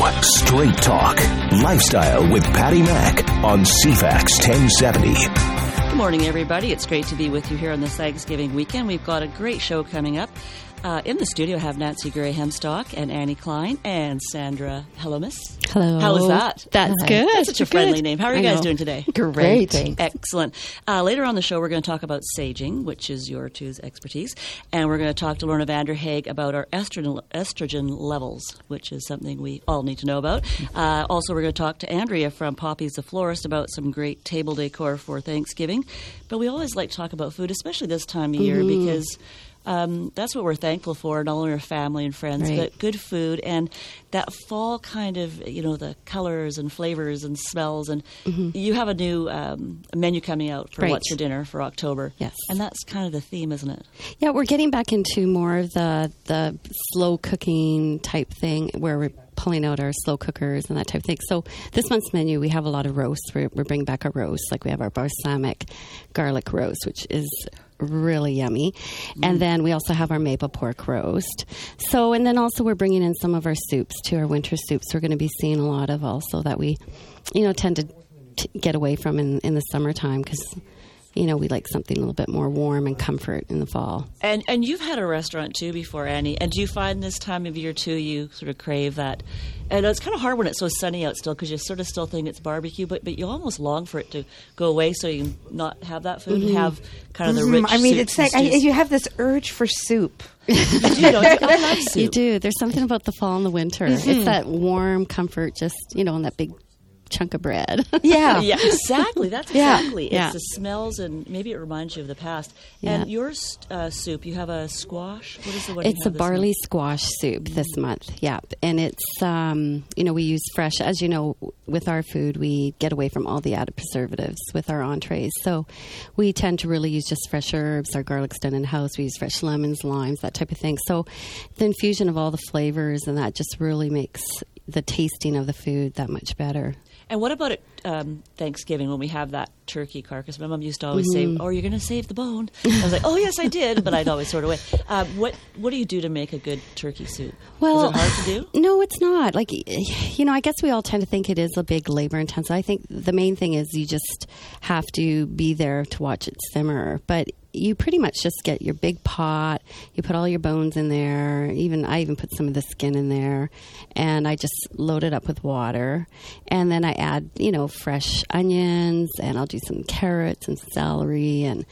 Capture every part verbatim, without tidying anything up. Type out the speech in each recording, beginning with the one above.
Straight Talk. Lifestyle with Patty Mack on C FAX ten seventy. Good morning, everybody. It's great to be with you here on this Thanksgiving weekend. We've got a great show coming up. Uh, in the studio, I have Nancy Gray-Hemstock and Annie Klein and Sandra Hello, Miss. Hello. How is that? That's Hi. Good. That's such a friendly good. name. How are you I guys know. doing today? Great. Great. Excellent. Uh, later on the show, we're going to talk about saging, which is your two's expertise. And we're going to talk to Lorna Vanderhaeg about our estrogen, estrogen levels, which is something we all need to know about. Uh, also, we're going to talk to Andrea from Poppy's the Florist about some great table decor for Thanksgiving. But we always like to talk about food, especially this time of year, Mm-hmm. because Um, that's what we're thankful for, not only our family and friends, Right. but good food and that fall kind of, you know, the colors and flavors and smells. And Mm-hmm. you have a new um, menu coming out for Right. What's for Dinner for October. Yes. And that's kind of the theme, isn't it? Yeah, we're getting back into more of the the slow cooking type thing where we're pulling out our slow cookers and that type of thing. So this month's menu, we have a lot of roasts. We're, we're bringing back our roasts. Like we have our balsamic garlic roast, which is really yummy. Mm. And then we also have our maple pork roast. So, and then also we're bringing in some of our soups too, our winter soups. We're going to be seeing a lot of also that we, you know, tend to t- get away from in, in the summertime because, you know, we like something a little bit more warm and comfort in the fall. And and you've had a restaurant too before, Annie. And do you find this time of year too you sort of crave that? And it's kind of hard when it's so sunny out still because you sort of still think it's barbecue, but but you almost long for it to go away so you can not have that food Mm-hmm. and have kind of the rich. I mean, soups it's like and I, stews. you have this urge for soup. You do, don't you? I love soup. You do. There's something about the fall and the winter. It's that warm comfort, just, you know, and that big chunk of bread. Yeah. Yeah, exactly. That's Yeah. exactly. It's Yeah. the smells, and maybe it reminds you of the past. Yeah. And your uh, soup, you have a squash. What is the one? you It's a have this barley month? squash soup this month. Yeah. And it's, um, you know, we use fresh. As you know, with our food, we get away from all the added preservatives with our entrees. So we tend to really use just fresh herbs. Our garlic's done in-house. We use fresh lemons, limes, that type of thing. So the infusion of all the flavors and that just really makes the tasting of the food that much better. And what about at um, Thanksgiving when we have that turkey carcass? My mom used to always say, "Oh, you're going to save the bone." I was like, "Oh, yes, I did," but I'd always sort of wait. Um, what What do you do to make a good turkey soup? Well, is it hard to do? No, it's not. Like, you know, I guess we all tend to think it is a big labor intensive. I think the main thing is you just have to be there to watch it simmer. But you pretty much just get your big pot. You put all your bones in there. Even I even put some of the skin in there, and I just load it up with water. And then I add, you know, fresh onions, and I'll do some carrots and celery, and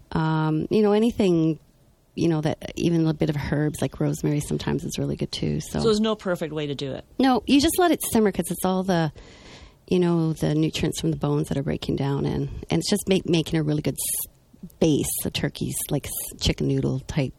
um, you know, anything. You know, that even a little bit of herbs like rosemary sometimes is really good too. So, So there's no perfect way to do it. no, you just let it simmer because it's all the, you know, the nutrients from the bones that are breaking down, and and it's just make, making a really good s- base. The turkey's like s- chicken noodle type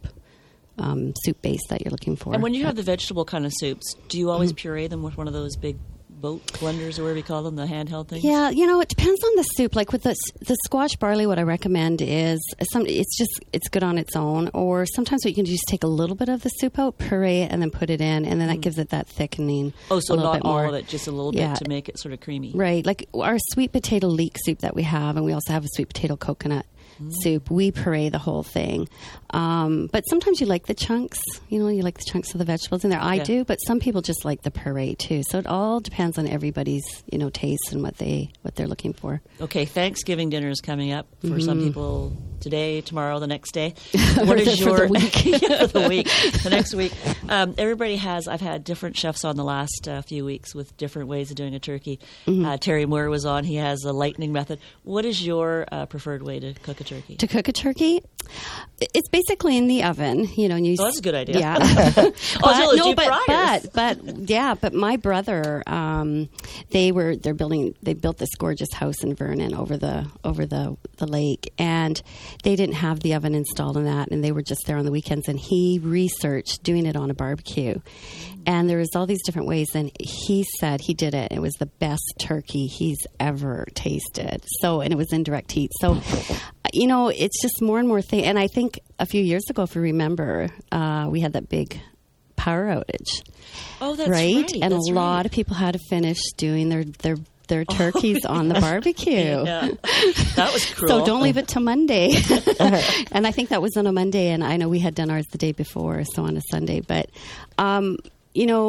um, soup base that you're looking for. And when you But- have the vegetable kind of soups, do you always puree them with one of those big boat blenders or whatever you call them, the handheld things? Yeah, you know, it depends on the soup. Like with the the squash barley, what I recommend is some. It's just it's good on its own, or sometimes what you can do is take a little bit of the soup out, puree it, and then put it in, and then that gives it that thickening. Oh, so a little not bit all more. of it, just a little Yeah. bit to make it sort of creamy. Right, like our sweet potato leek soup that we have, and we also have a sweet potato coconut soup. We puree the whole thing. Um, but sometimes you like the chunks, you know, you like the chunks of the vegetables in there. I Yeah. do, but some people just like the puree too. So it all depends on everybody's, you know, taste and what they what they're looking for. Okay, Thanksgiving dinner is coming up for Mm-hmm. some people today, tomorrow, the next day. What is For the your week. Yeah, for the week, the next week? Um, everybody has. I've had different chefs on the last uh, few weeks with different ways of doing a turkey. Mm-hmm. Uh, Terry Moore was on. He has a lightning method. What is your uh, preferred way to cook a turkey? To cook a turkey, it's basically in the oven, you know. And you Oh, that's a good idea. Yeah. Oh, so it's no, deep but, fryers. but but yeah, but my brother, um, they were they're building they built this gorgeous house in Vernon over the over the the lake, and they didn't have the oven installed in that, and they were just there on the weekends. And he researched doing it on a barbecue, and there was all these different ways. And he said he did it. It was the best turkey he's ever tasted. So, and it was in direct heat. So, you know, it's just more and more thing. And I think a few years ago, if you remember, uh, we had that big power outage. Oh, that's right? right. And That's a lot right. of people had to finish doing their their their turkeys on the barbecue. Yeah. That was cruel. So don't leave it till Monday. And I think that was on a Monday, and I know we had done ours the day before, so on a Sunday. But, um, you know,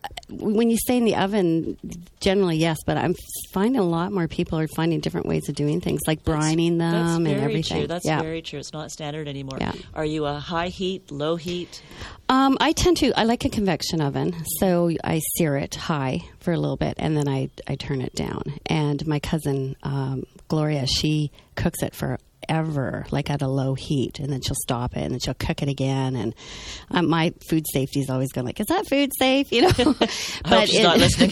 when you stay in the oven, generally yes, but I'm finding a lot more people are finding different ways of doing things, like brining them That's and very everything. true. That's yeah. very true. It's not standard anymore. Yeah. Are you a high heat, low heat? Um, I tend to, I like a convection oven, so I sear it high for a little bit, and then I, I turn it down. And my cousin, um, Gloria, she cooks it for ever, like at a low heat, and then she'll stop it, and then she'll cook it again. And um, my food safety is always going like, is that food safe? You know, but I hope she's it, not listening.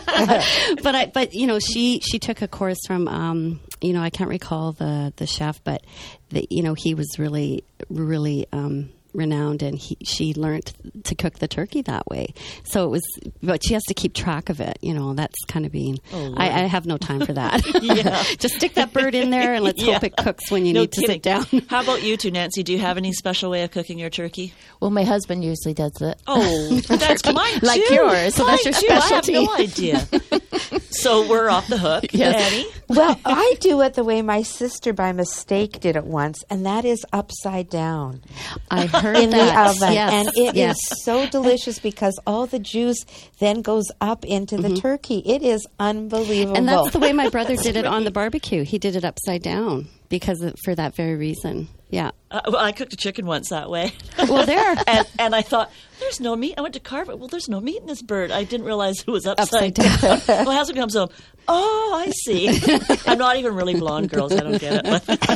but I, but you know, she she took a course from, um, you know, I can't recall the the chef, but the, you know, he was really really. Um, renowned, and he, she learned to cook the turkey that way. So it was, but she has to keep track of it. You know, that's kind of being. Oh, I, I have no time for that. Yeah. Just stick that bird in there and let's Yeah. hope it cooks when you No need to kidding. sit down. How about you two, Nancy? Do you have any special way of cooking your turkey? Well, my husband usually does it. Oh, that's mine too. Like yours, so that's your Mine too. I have specialty. no idea. So we're off the hook. Yes. Annie? Well, I do it the way my sister by mistake did it once, and that is upside down I heard in that. the oven. Yes. And it is yes. so delicious because all the juice then goes up into the turkey. It is unbelievable. And that's the way my brother did it on the barbecue. He did it upside down because of, for that very reason. Yeah. Uh, well, I cooked a chicken once that way. Well, there. and, and I thought, there's no meat. I went to carve it. Well, there's no meat in this bird. I didn't realize it was upside, Upside down. My husband comes home. Oh, I see. I'm not even really blonde, girls. I don't get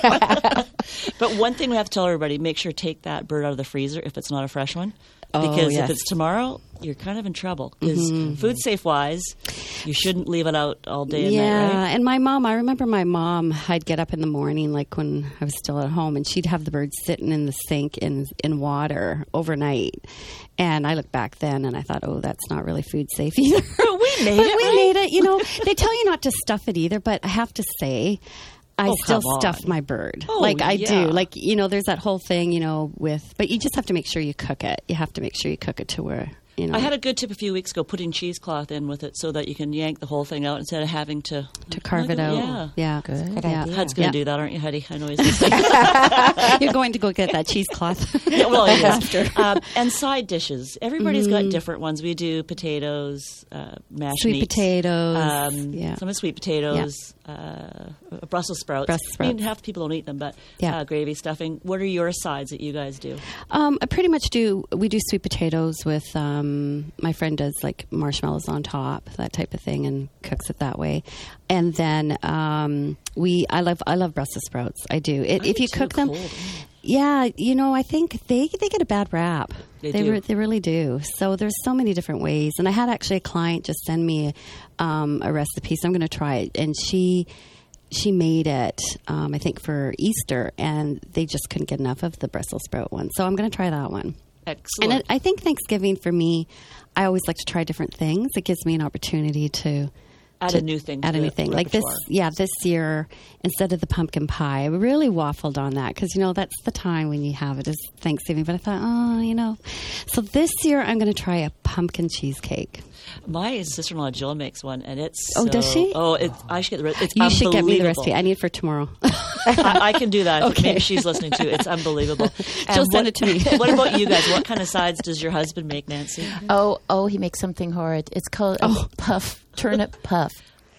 it. But one thing we have to tell everybody, make sure take that bird out of the freezer if it's not a fresh one. Oh, Because yes. if it's tomorrow, you're kind of in trouble. Because Mm-hmm. food safe wise, you shouldn't leave it out all day and Yeah, night, right? and my mom, I remember my mom, I'd get up in the morning, like when I was still at home, and she'd have the birds sitting in the sink in, in water overnight. And I look back then and I thought, oh, that's not really food safe either. we made but it, we right? made it. You know, they tell you not to stuff it either, but I have to say, I Oh, still come on. stuff my bird. Oh, like I yeah. do. Like, you know, there's that whole thing, you know, with, but you just have to make sure you cook it. You have to make sure you cook it to where, you know. I had a good tip a few weeks ago, putting cheesecloth in with it so that you can yank the whole thing out instead of having to... to carve it out. Yeah. Yeah. Good. Good Yeah. idea. Hud's going to Yeah. do that, aren't you, Huddy? I know he's listening. You're going to go get that cheesecloth. Yeah, well, it is. After. Um, and side dishes. Everybody's got different ones. We do potatoes, uh, mashed Sweet meats. potatoes. Um, yeah. Some of sweet potatoes, uh, Brussels sprouts. Brussels I mean, sprouts. half the people don't eat them, but Yeah. uh, gravy, stuffing. What are your sides that you guys do? Um, I pretty much do. We do sweet potatoes with. Um, my friend does like marshmallows on top, that type of thing, and cooks it that way. And then um, we. I love. I love Brussels sprouts. I do. It, I if do you too, cook them, cold. yeah. You know, I think they they get a bad rap. They they do. Re- they really do. So there's so many different ways. And I had actually a client just send me um, a recipe, so I'm going to try it. And she. She made it, um, I think, for Easter, and they just couldn't get enough of the Brussels sprout one. So I'm going to try that one. Excellent. And it, I think Thanksgiving for me, I always like to try different things. It gives me an opportunity to Add to a new thing to Add a the new thing. Like this, repertoire. yeah. This year, instead of the pumpkin pie, I really waffled on that because you know that's the time when you have it is Thanksgiving. But I thought, oh, you know, so this year I'm going to try a pumpkin cheesecake. My sister-in-law Jill makes one, and it's Oh, so, does she? Oh, it, I should get the recipe. It's You should get me the unbelievable. recipe. I need it for tomorrow. I, I can do that. Okay. Maybe she's listening too. It's unbelievable. And She'll what- send it to me. What about you guys? What kind of sides does your husband make, Nancy? Oh, oh, he makes something horrid. It's called a Oh. puff, turnip puff.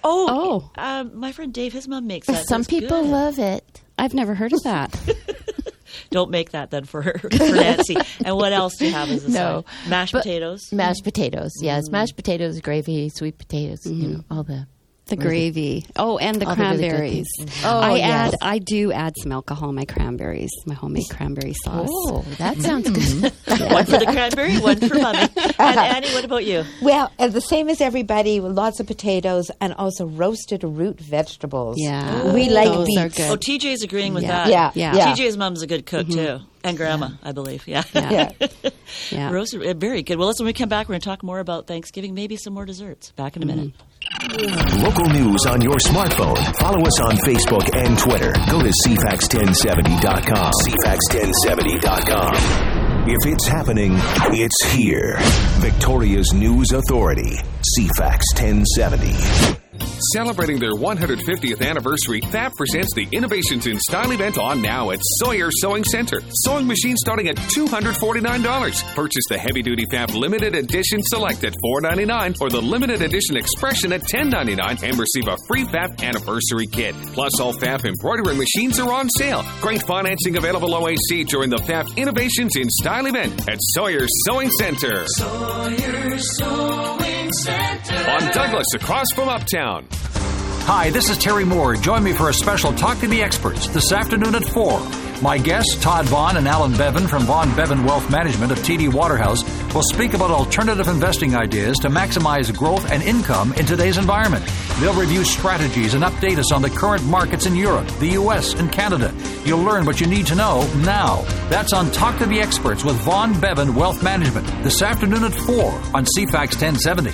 Oh, Oh. um, my friend Dave, his mom makes that. Some It's people good. love it. I've never heard of that. Don't make that then for her, for Nancy. And what else do you have as a No. side? Mashed But- potatoes. Mashed potatoes, yes. Mashed potatoes, gravy, sweet potatoes, you know, all the. The gravy. Oh, and the All the really good cranberries. things. Oh, I yes. add. I do add some alcohol in my cranberries. My homemade cranberry sauce. Oh, that sounds good. One for the cranberry, one for mommy. And Annie, what about you? Well, uh, the same as everybody, with lots of potatoes and also roasted root vegetables. Yeah. We like Those are beets. good. Oh, T J's agreeing with Yeah. that. Yeah, Yeah. yeah. T J's mom's a good cook too, and grandma, I believe. Yeah. Yeah. Yeah. Yeah. Roasted, uh, very good. Well, listen, when we come back, we're going to talk more about Thanksgiving, maybe some more desserts. Back in a minute. Local news on your smartphone. Follow us on Facebook and Twitter. Go to C FAX ten seventy dot com. C FAX ten seventy dot com. If it's happening, it's here. Victoria's News Authority. C FAX ten seventy. Celebrating their one hundred fiftieth anniversary, F A F presents the Innovations in Style event on now at Sawyer Sewing Center. Sewing machines starting at two hundred forty-nine dollars. Purchase the heavy-duty F A F Limited Edition Select at four ninety-nine or the Limited Edition Expression at ten ninety-nine and receive a free F A F Anniversary Kit. Plus, all F A F embroidery machines are on sale. Great financing available O A C during the F A F Innovations in Style event at Sawyer Sewing Center. Sawyer Sewing Center. On Douglas, across from Uptown. Hi, this is Terry Moore. Join me for a special Talk to the Experts this afternoon at four. My guests, Todd Vaughn and Alan Bevan from Vaughn Bevan Wealth Management of T D Waterhouse, will speak about alternative investing ideas to maximize growth and income in today's environment. They'll review strategies and update us on the current markets in Europe, the U S, and Canada. You'll learn what you need to know now. That's on Talk to the Experts with Vaughn Bevan Wealth Management this afternoon at four on C FAX ten seventy.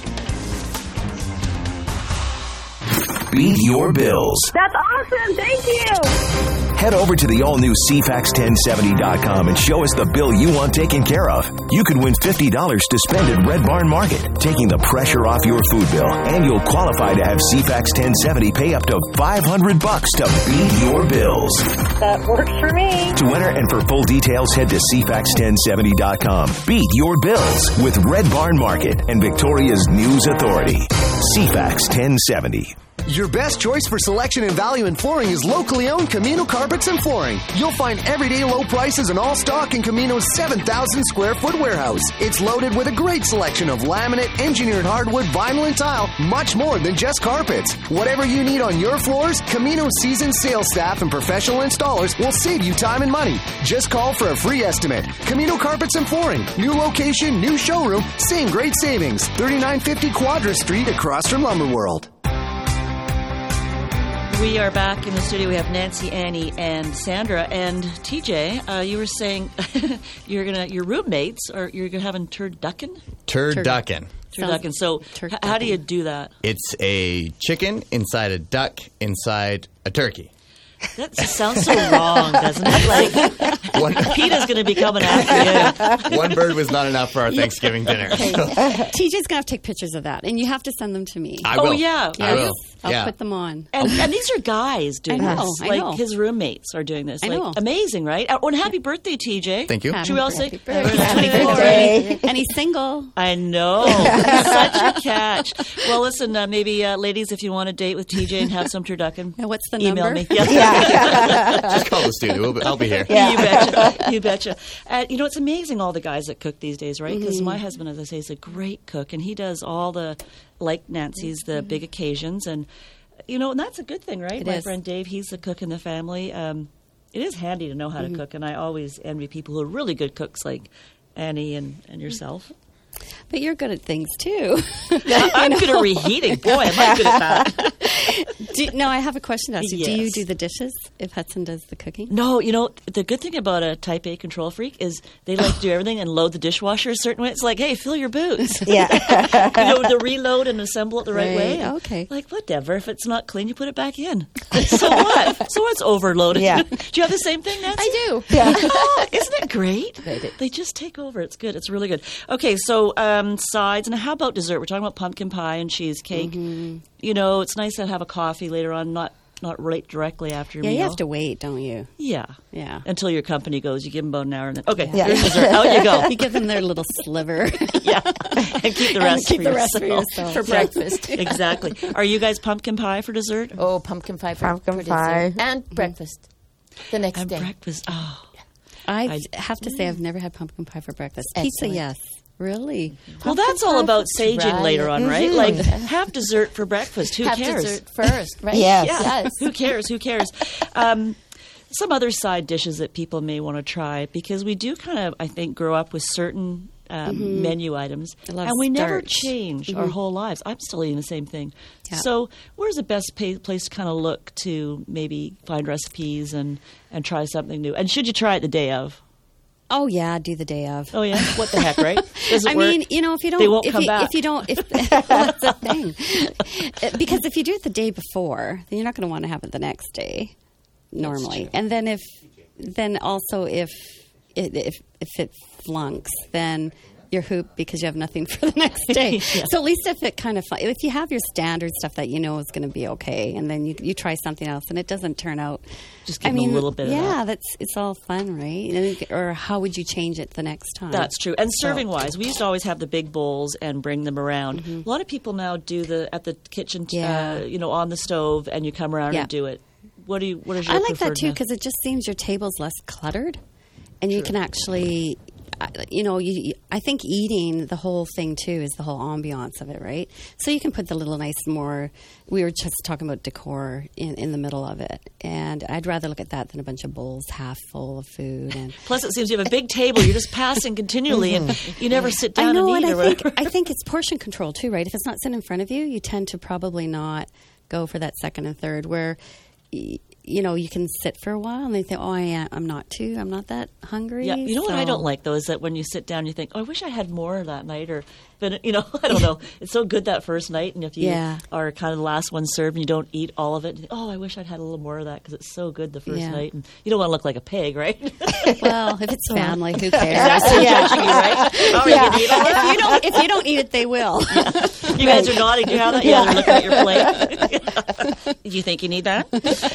Beat your bills. That's awesome. Thank you. Head over to the all-new C FAX ten seventy dot com and show us the bill you want taken care of. You could win fifty dollars to spend at Red Barn Market, taking the pressure off your food bill. And you'll qualify to have C FAX ten seventy pay up to five hundred bucks to beat your bills. That works for me. To enter and for full details, head to C FAX ten seventy dot com. Beat your bills with Red Barn Market and Victoria's News Authority. C FAX ten seventy. Your best choice for selection and value in flooring is locally owned Camino Carpets and Flooring. You'll find everyday low prices and all stock in Camino's seven thousand square foot warehouse. It's loaded with a great selection of laminate, engineered hardwood, vinyl, and tile, much more than just carpets. Whatever you need on your floors, Camino's seasoned sales staff and professional installers will save you time and money. Just call for a free estimate. Camino Carpets and Flooring. New location, new showroom, same great savings. thirty-nine fifty Quadra Street across from Lumber World. We are back in the studio. We have Nancy, Annie, and Sandra. And T J, uh, you were saying you're gonna your roommates or you're gonna having turducken. Turducken. Turducken. So, h- how do you do that? It's a chicken inside a duck inside a turkey. That sounds so wrong, doesn't it? Like, One, PETA's going to be coming after you. One bird was not enough for our Thanksgiving dinner. Okay. So. T J's going to have to take pictures of that, and you have to send them to me. I will. Oh, yeah. I will. I'll yeah. put them on. And, and these are guys doing I know, this. I like know. his roommates are doing this. I Like know. amazing, right? Oh, and happy birthday, T J. Thank you. Should we all say Happy birthday. And he's single. I know. He's such a catch. Well, listen, uh, maybe uh, ladies, if you want to date with T J and have some turducken, And what's the email number? me. Yeah. Just call the studio. We'll be, I'll be here. Yeah. You betcha. You betcha. Uh, you know, it's amazing all the guys that cook these days, right? Because Mm-hmm. my husband, as I say, is a great cook, and he does all the, like Nancy's, the Mm-hmm. big occasions. And, you know, and that's a good thing, right? It my is. friend Dave, he's the cook in the family. Um, it is handy to know how Mm-hmm. to cook, and I always envy people who are really good cooks like Annie and, and yourself. But you're good at things, too. I'm good at reheating. Boy, am I good at that. Do, no, I have a question to ask you. Do you Yes. do the dishes if Hudson does the cooking? No, you know, the good thing about a type A control freak is they like to do everything and load the dishwasher a certain way. It's like, hey, fill your boots. Yeah. You know, to reload and assemble it the right, Right, way. okay. Like, whatever. If it's not clean, you put it back in. So what? So it's overloaded. Yeah. Do you have the same thing, Nancy? I do. Oh, isn't it great? They do. They just take over. It's good. It's really good. Okay, so um, sides. And how about dessert? We're talking about pumpkin pie and cheesecake. Mm-hmm. You know, it's nice to have a coffee later on, not not right directly after your Yeah, meal. you have to wait, don't you? Yeah. Yeah. Until your company goes. You give them about an hour and then, okay, Yeah. here's dessert. Out you go. You give them their little sliver. Yeah. And keep the And rest, keep for, the yourself. rest for yourself. For breakfast. Exactly. Are you guys pumpkin pie for dessert? Oh, pumpkin pie for, Pumpkin for pie. dessert. And breakfast the next And day. breakfast. Oh. I I- have to say I've never had pumpkin pie for breakfast. Excellent. Pizza, yes. Really? Well, that's all pie about for saging try later it. on, right? Mhm. Like, have dessert for breakfast. Who Have cares? dessert first, right? Yes. Yeah. Yes. Who cares? Who cares? Um, some other side dishes that people may want to try, because we do kind of, I think, grow up with certain um, menu items, I love and we never starch. change our whole lives. I'm still eating the same thing. Yeah. So, where's the best pa- place to kind of look to maybe find recipes and, and try something new? And should you try it the day of? Oh yeah, do the day of. Oh yeah, what the heck, right? Does it I work? mean, you know, if you don't, They won't if come you, back. if you don't, if well, that's the thing. Uh, because if you do it the day before, then you're not going to want to have it the next day, normally. And then if, then also if it, if if it flunks, then your hoop because you have nothing for the next day. Yeah. So at least if it kind of if you have your standard stuff that you know is going to be okay, and then you you try something else and it doesn't turn out. Just give I them mean, a little bit. Yeah, of that. that's it's all fun, right? And, or how would you change it the next time? That's true. And So- serving wise, we used to always have the big bowls and bring them around. A lot of people now do the at the kitchen, t- Yeah. uh, you know, on the stove, and you come around Yeah. and do it. What do you? What is your I like that preferred too method? because it just seems your table's less cluttered, and you True. can actually, uh, you know, you, you- I think eating the whole thing too is the whole ambiance of it, right? So you can put the little nice more. We were just talking about decor in, in the middle of it, and I'd rather look at that than a bunch of bowls half full of food. And Plus, it seems you have a big table. You're just passing continually, and you never sit down I know, and and eat or I think whatever. I think it's portion control too, right? If it's not sitting in front of you, you tend to probably not go for that second and third. Where y- you know you can sit for a while and they think, oh, I am, I'm not too, I'm not that hungry. Yeah, you know what I so- don't like though is that when you sit down, you think, "Oh, I wish I had more that night," or, but you know, I don't know. It's so good that first night, and if you Yeah. are kind of the last one served and you don't eat all of it, you think, "Oh, I wish I'd had a little more of that because it's so good the first Yeah. night." And you don't want to look like a pig, right? Well, if it's family, who cares? Exactly. Yeah. Judging you, right? Oh, are you Yeah. gonna eat all of it? If you don't, if you don't eat it, they will. You guys are nodding. Do you have that? Yeah, they're looking at your plate. Do you think you need that?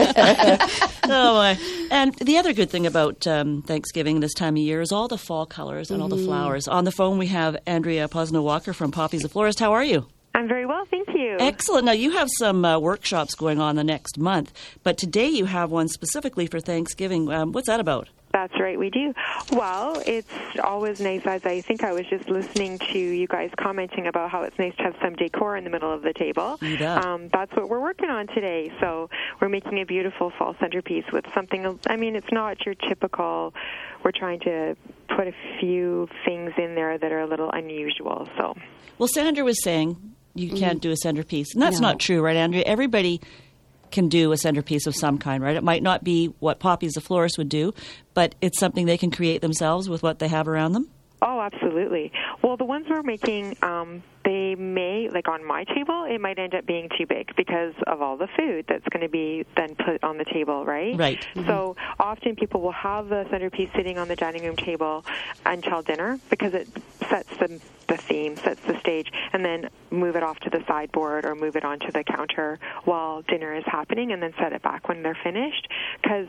Oh, my. And the other good thing about um, Thanksgiving this time of year is all the fall colors and all the flowers. On the phone, we have Andrea Posno-Walker from Poppy's the Florist. How are you? I'm very well, thank you. Excellent. Now, you have some uh, workshops going on the next month, but today you have one specifically for Thanksgiving. Um, what's that about? That's right, we do. Well, it's always nice, as I think I was just listening to you guys commenting about how it's nice to have some decor in the middle of the table. You bet. Um, that's what we're working on today. So we're making a beautiful fall centerpiece with something, I mean, it's not your typical, we're trying to put a few things in there that are a little unusual. So, Well, Sandra was saying you can't do a centerpiece. And that's No. not true, right, Andrea? Everybody can do a centerpiece of some kind, right? It might not be what Poppy's the Florist would do, but it's something they can create themselves with what they have around them. oh, absolutely. Well, the ones we're making, um, they may, like on my table, it might end up being too big because of all the food that's going to be then put on the table, right? Right. Mm-hmm. So often people will have the centerpiece sitting on the dining room table until dinner because it sets the, the theme, sets the stage, and then move it off to the sideboard or move it onto the counter while dinner is happening and then set it back when they're finished. Because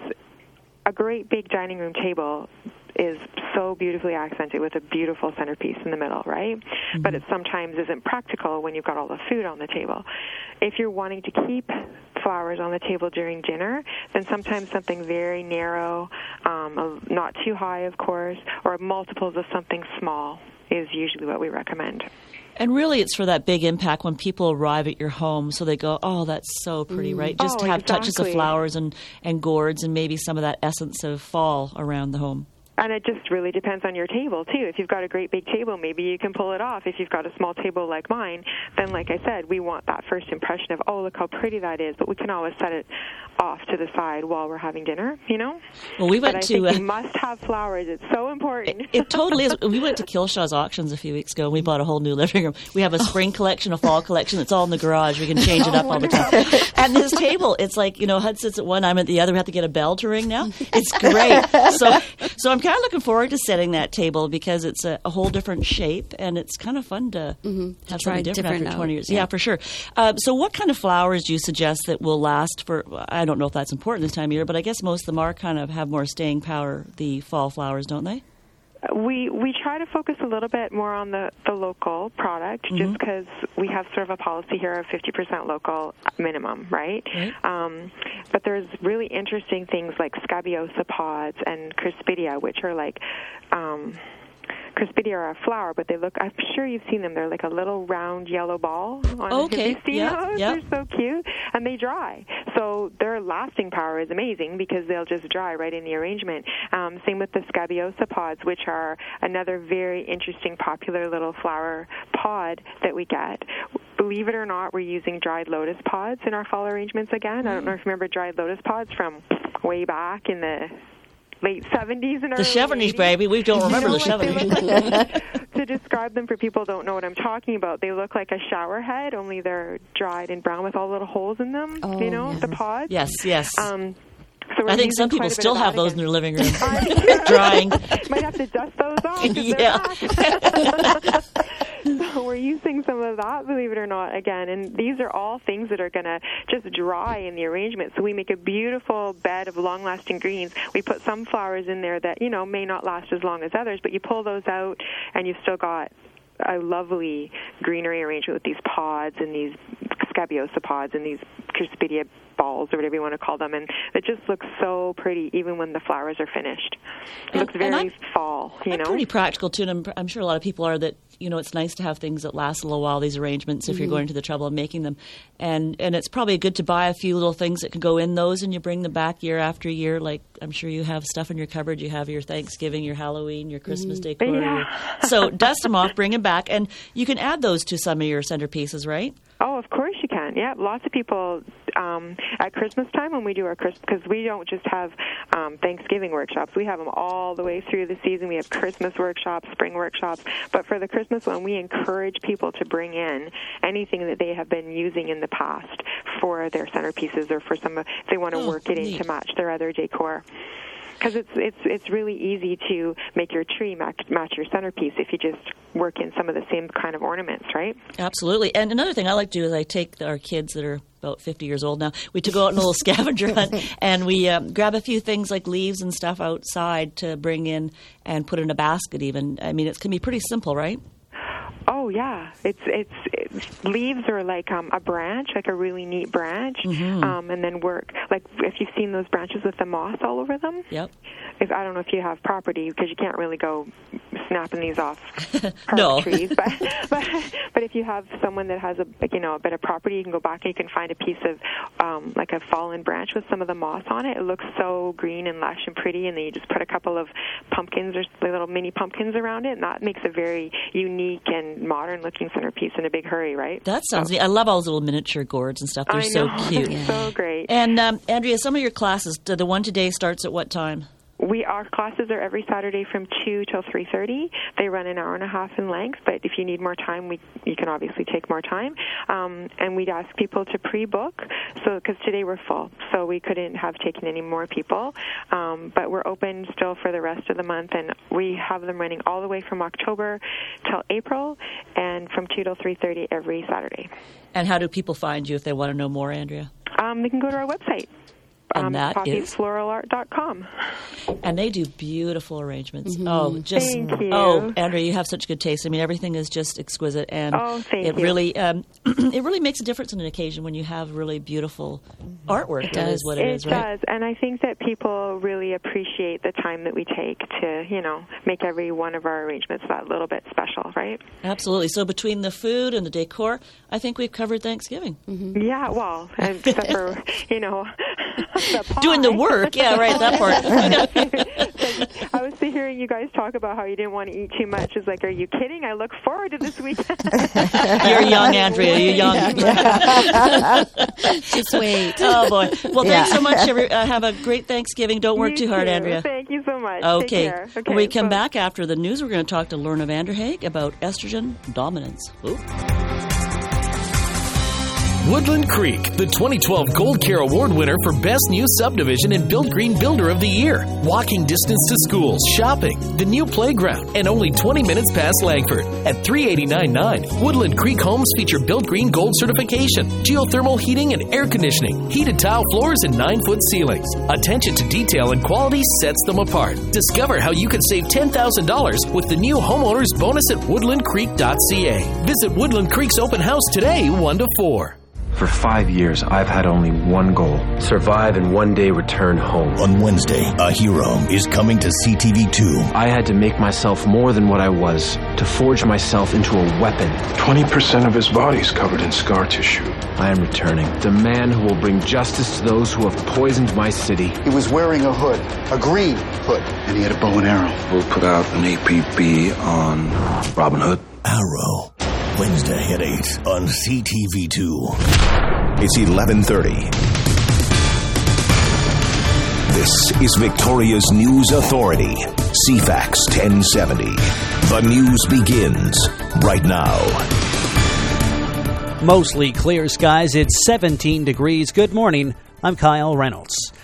a great big dining room table is so beautifully accented with a beautiful centerpiece in the middle, right? Mm-hmm. But it sometimes isn't practical when you've got all the food on the table. If you're wanting to keep flowers on the table during dinner, then sometimes something very narrow, um, not too high, of course, or multiples of something small is usually what we recommend. And really, it's for that big impact when people arrive at your home, so they go, "Oh, that's so pretty," right? Just Oh, have touches of exactly. flowers and, and gourds and maybe some of that essence of fall around the home. And it just really depends on your table, too. If you've got a great big table, maybe you can pull it off. If you've got a small table like mine, then, like I said, we want that first impression of, oh, look how pretty that is. But we can always set it off to the side while we're having dinner, you know? Well, we went but I to... think uh, you must have flowers. It's so important. It, it totally is. We went to Killshaw's auctions a few weeks ago, and we bought a whole new living room. We have a spring collection, a fall collection. It's all in the garage. We can change it up all the time. And this table, it's like, you know, Hud sits at one, I'm at the other. We have to get a bell to ring now. It's great. So, so I'm kind of looking forward to setting that table because it's a, a whole different shape, and it's kind of fun to Mm-hmm. have Try something different, different after twenty out, years. yeah. Yeah, for sure. Uh, so what kind of flowers do you suggest that will last for, I don't know if that's important this time of year, but I guess most of them are kind of have more staying power, the fall flowers, don't they? We we try to focus a little bit more on the, the local product Mm-hmm. just because we have sort of a policy here of fifty percent local minimum, right? Right. Um, but there's really interesting things like Scabiosa pods and Crispidia, which are like... Um, Crispidia are a flower, but they look, I'm sure you've seen them. They're like a little round yellow ball. On, Okay, have you seen yeah, those? yeah. They're so cute. And they dry. So their lasting power is amazing because they'll just dry right in the arrangement. Um, same with the Scabiosa pods, which are another very interesting, popular little flower pod that we get. Believe it or not, we're using dried lotus pods in our fall arrangements again. I don't know if you remember dried lotus pods from way back in the late seventies and The early Chevenix, eighties. baby. We don't remember You the know what they Chevenix. look like? To describe them for people who don't know what I'm talking about, they look like a shower head, only they're dried and brown with all little holes in them, Oh, you know, yeah. the pods. Yes, yes. Um, so So we're I think using some people quite a bit still of have that those in again. their living room, drying. Might have to dust those off. 'cause they're Yeah. back. So we're using some of that, believe it or not, again. And these are all things that are going to just dry in the arrangement. So we make a beautiful bed of long-lasting greens. We put some flowers in there that, you know, may not last as long as others, but you pull those out and you've still got a lovely greenery arrangement with these pods and these scabiosa pods and these Crispidia balls or whatever you want to call them, and it just looks so pretty even when the flowers are finished. It looks very I'm, fall, you I'm know. pretty practical too, and I'm, I'm sure a lot of people are that, you know, it's nice to have things that last a little while, these arrangements, if Mm-hmm. you're going to the trouble of making them. And and it's probably good to buy a few little things that can go in those, and you bring them back year after year. Like, I'm sure you have stuff in your cupboard. You have your Thanksgiving, your Halloween, your Christmas Mm-hmm. decor. Yeah. your- So dust them off, bring them back, and you can add those to some of your centerpieces, right? Oh, of course you can. Yeah, lots of people um, at Christmas time when we do our Christmas, because we don't just have um, Thanksgiving workshops. We have them all the way through the season. We have Christmas workshops, spring workshops. But for the Christmas one, we encourage people to bring in anything that they have been using in the past for their centerpieces or for some, if they want to Oh, work it in neat. to match their other decor. Because it's it's it's really easy to make your tree match, match your centerpiece if you just work in some of the same kind of ornaments, right? Absolutely. And another thing I like to do is I take our kids that are about fifty years old now, we to go out on a little scavenger hunt, and we um, grab a few things like leaves and stuff outside to bring in and put in a basket even. I mean, it can be pretty simple, right? Oh yeah, it's it's, it's leaves are like um, a branch, like a really neat branch, Mm-hmm. um, and then work like if you've seen those branches with the moss all over them. Yep. If I don't know if you have property, because you can't really go snapping these off No. trees, but, but but if you have someone that has a like, you know a bit of property, you can go back and you can find a piece of um, like a fallen branch with some of the moss on it. It looks so green and lush and pretty, and then you just put a couple of pumpkins or little mini pumpkins around it, and that makes a very unique and modern-looking centerpiece in a big hurry, right? That sounds neat. I love all those little miniature gourds and stuff. They're I so know. cute. It's so great. And um, Andrea, some of your classes, the the one today starts at what time? We our classes are every Saturday from two till three thirty. They run an hour and a half in length, but if you need more time, we you can obviously take more time. Um, and we'd ask people to pre-book, so because today we're full, so we couldn't have taken any more people. Um, but we're open still for the rest of the month, and we have them running all the way from October till April, and from two till three thirty every Saturday. And how do people find you if they want to know more, Andrea? Um, they can go to our website. And Um, that poppies is? floral art dot com. And they do beautiful arrangements. Mm-hmm. Oh, just Thank you. oh, Andrea, you have such good taste. I mean, everything is just exquisite, and Oh, thank it you. really um, it really makes a difference on an occasion when you have really beautiful artwork. It does. is what it, It is, right? does, and I think that people really appreciate the time that we take to, you know, make every one of our arrangements that little bit special, right? Absolutely. So between the food and the decor, I think we've covered Thanksgiving. Yeah, well, except for, you know, the pie. Doing the work, yeah, right, that part. I was hearing you guys talk about how you didn't want to eat too much. It's like, are you kidding? I look forward to this weekend. You're young, Andrea. You're young. Just wait. Oh, boy. Well, Yeah. thanks so much. Every, uh, have a great Thanksgiving. Don't work You too hard, too. Andrea. Thank you so much. Okay. Take care. Okay. When we come bye. back after the news, we're going to talk to Lorna Vanderhaeg about estrogen dominance. Ooh. Woodland Creek, the twenty twelve Gold Care Award winner for Best New Subdivision and Build Green Builder of the Year. Walking distance to schools, shopping, the new playground, and only twenty minutes past Langford. At three eighty-nine nine, Woodland Creek homes feature Built Green Gold certification, geothermal heating and air conditioning, heated tile floors, and nine-foot ceilings. Attention to detail and quality sets them apart. Discover how you can save ten thousand dollars with the new homeowner's bonus at woodland creek dot c a. Visit Woodland Creek's open house today, one to four. For five years, I've had only one goal: survive and one day return home. On Wednesday, a hero is coming to C T V two. I had to make myself more than what I was, to forge myself into a weapon. twenty percent of his body is covered in scar tissue. I am returning. The man who will bring justice to those who have poisoned my city. He was wearing a hood, a green hood, and he had a bow and arrow. We'll put out an A P B on Robin Hood. Arrow. Wednesday at eight on C T V two. It's eleven thirty. This is Victoria's News Authority, C FAX ten seventy. The news begins right now. Mostly clear skies. It's seventeen degrees. Good morning. I'm Kyle Reynolds.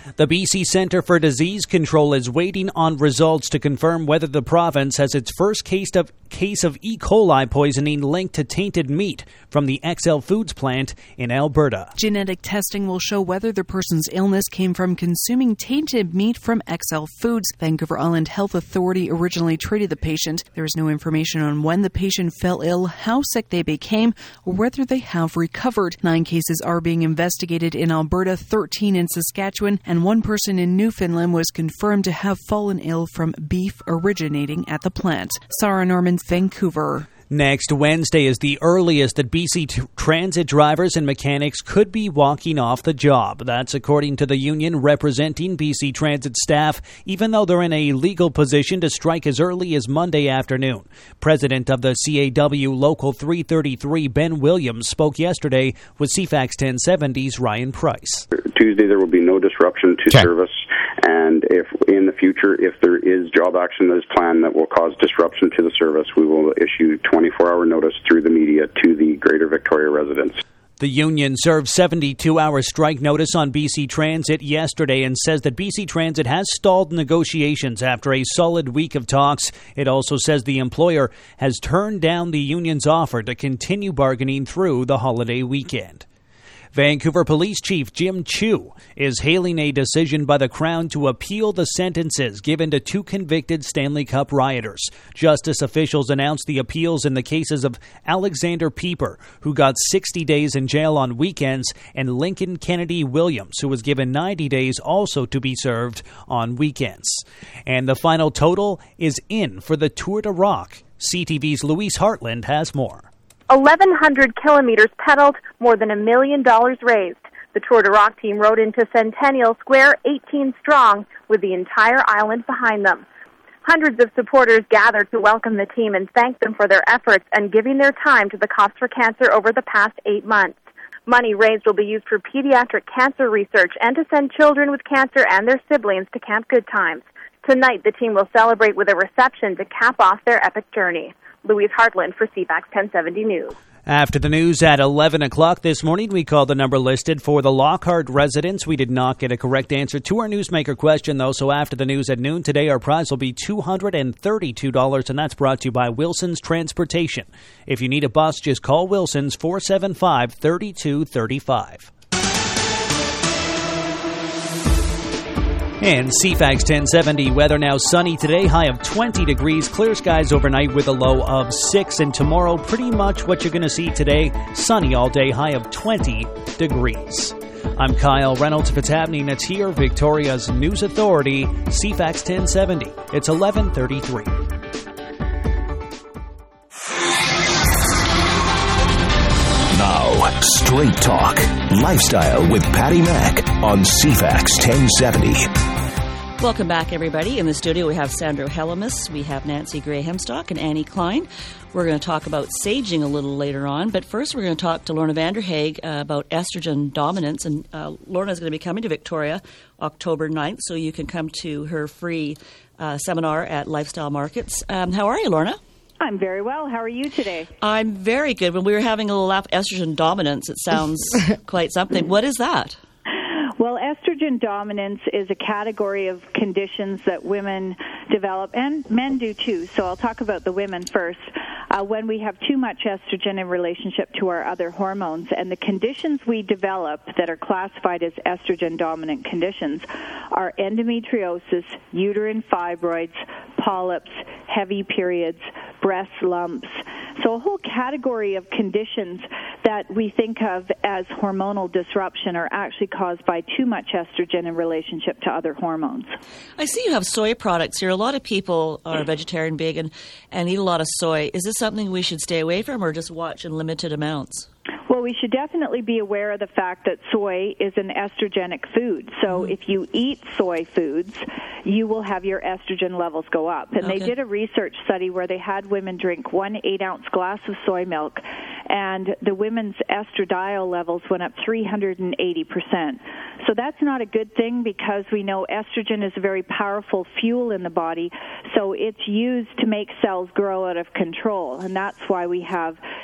The B C Centre for Disease Control is waiting on results to confirm whether the province has its first case of case of E. coli poisoning linked to tainted meat from the X L Foods plant in Alberta. Genetic testing will show whether the person's illness came from consuming tainted meat from X L Foods. Vancouver Island Health Authority originally treated the patient. There is no information on when the patient fell ill, how sick they became, or whether they have recovered. Nine cases are being investigated in Alberta, thirteen in Saskatchewan, and one person in Newfoundland was confirmed to have fallen ill from beef originating at the plant. Sarah Norman, Vancouver. Next Wednesday is the earliest that B C t- transit drivers and mechanics could be walking off the job. That's according to the union representing B C Transit staff, even though they're in a legal position to strike as early as Monday afternoon. President of the C A W Local three thirty-three, Ben Williams, spoke yesterday with C FAX ten seventy's Ryan Price. Tuesday there will be no disruption to okay. service, and if in the future, if there is job action that is planned that will cause disruption to the service, we will issue twenty-four hour notice through the media to the Greater Victoria residents. The union served seventy-two hour strike notice on B C Transit yesterday and says that B C Transit has stalled negotiations after a solid week of talks. It also says the employer has turned down the union's offer to continue bargaining through the holiday weekend. Vancouver Police Chief Jim Chu is hailing a decision by the Crown to appeal the sentences given to two convicted Stanley Cup rioters. Justice officials announced the appeals in the cases of Alexander Pieper, who got sixty days in jail on weekends, and Lincoln Kennedy Williams, who was given ninety days also to be served on weekends. And the final total is in for the Tour de Rock. C T V's Louise Hartland has more. eleven hundred kilometers pedaled, more than a million dollars raised. The Tour de Rock team rode into Centennial Square eighteen strong, with the entire island behind them. Hundreds of supporters gathered to welcome the team and thank them for their efforts and giving their time to the cause for cancer over the past eight months. Money raised will be used for pediatric cancer research and to send children with cancer and their siblings to Camp Good Times. Tonight, the team will celebrate with a reception to cap off their epic journey. Louise Hartland for C FAX ten seventy News. After the news at eleven o'clock this morning, we called the number listed for the Lockhart residents. We did not get a correct answer to our newsmaker question, though, so after the news at noon today, our prize will be two hundred thirty-two dollars, and that's brought to you by Wilson's Transportation. If you need a bus, just call Wilson's four seven five, three two three five. And C FAX ten seventy weather now sunny today, high of twenty degrees, clear skies overnight with a low of six. And tomorrow, pretty much what you're going to see today, sunny all day, high of twenty degrees. I'm Kyle Reynolds. If it's happening, it's here, Victoria's News Authority, C FAX ten seventy. It's eleven thirty-three. Now, Straight Talk, Lifestyle with Patty Mack on C FAX ten seventy. Welcome back, everybody. In the studio, we have Sandra Hellemus, we have Nancy Gray-Hemstock, and Annie Klein. We're going to talk about saging a little later on, but first we're going to talk to Lorna Vanderhaeg uh, about estrogen dominance. And uh, Lorna is going to be coming to Victoria October ninth, so you can come to her free uh, seminar at Lifestyle Markets. Um, how are you, Lorna? I'm very well. How are you today? I'm very good. When we were having a little laugh, estrogen dominance, it sounds quite something. What is that? Well, estrogen dominance is a category of conditions that women develop, and men do too. So I'll talk about the women first. Uh, when we have too much estrogen in relationship to our other hormones, and the conditions we develop that are classified as estrogen-dominant conditions are endometriosis, uterine fibroids, polyps, heavy periods, breast lumps. So a whole category of conditions that we think of as hormonal disruption are actually caused by too much estrogen in relationship to other hormones. I see you have soy products here. A lot of people are vegetarian, vegan, and eat a lot of soy. Is this something we should stay away from or just watch in limited amounts? Well, we should definitely be aware of the fact that soy is an estrogenic food. So mm-hmm. if you eat soy foods, you will have your estrogen levels go up. And okay. they did a research study where they had women drink one eight-ounce glass of soy milk, and the women's estradiol levels went up three hundred eighty percent. So that's not a good thing because we know estrogen is a very powerful fuel in the body, so it's used to make cells grow out of control, and that's why we have,